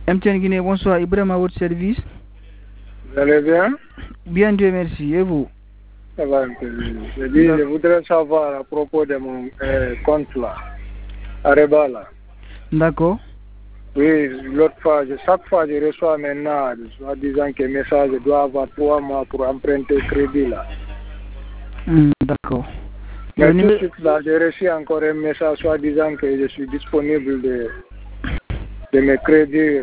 MTN Guinée, bonsoir. Ibrahim à votre service. Vous allez bien? Bien, Dieu merci. Et vous? Ça va un peu. Je voudrais savoir à propos de mon compte là, Areba là. D'accord. Oui, l'autre fois, chaque fois je reçois maintenant, soit disant que le message doit avoir 3 mois pour emprunter crédit là. D'accord. Mais tout de suite là, j'ai reçu encore un message soit disant que je suis disponible de mes crédits.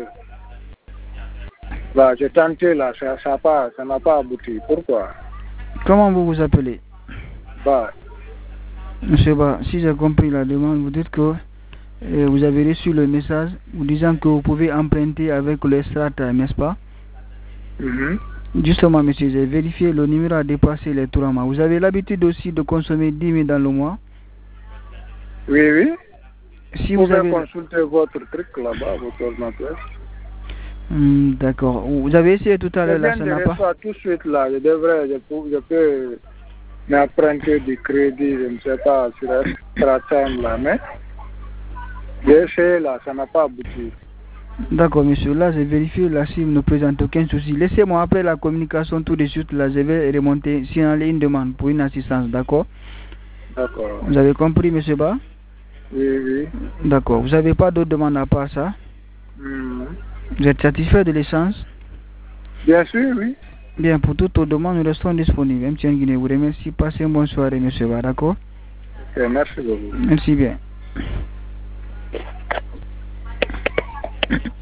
Bah, j'ai tenté là, ça n'a pas abouti. Pourquoi? Comment vous vous appelez? Bah. Monsieur Ba, si j'ai compris la demande, vous dites que vous avez reçu le message vous disant que vous pouvez emprunter avec le Strata, n'est-ce pas? Justement, monsieur, j'ai vérifié, le numéro a dépassé les 3 mois. Vous avez l'habitude aussi de consommer 10 000 dans le mois? Oui, oui. Si vous avez consulter votre truc là-bas, votre ordinateur. D'accord. Vous avez essayé tout à l'heure, là, ça n'a pas... Tout de suite là, je peux m'emprunter du crédit, je ne sais pas, sur Strata là, mais j'ai essayé là, ça n'a pas abouti. D'accord, monsieur. Là, j'ai vérifié, la SIM ne présente aucun souci. Laissez-moi, après la communication, tout de suite, là, je vais remonter, signaler une demande pour une assistance, d'accord? D'accord. Vous avez compris, monsieur Ba? Oui, oui. D'accord. Vous n'avez pas d'autres demandes à part ça? Vous êtes satisfait de l'échange? Bien sûr, oui. Bien, pour toutes vos demandes, nous restons disponibles. MTN Guinée vous remercie. Passez une bonne soirée, monsieur Ba, d'accord? Ok, merci beaucoup. Merci bien.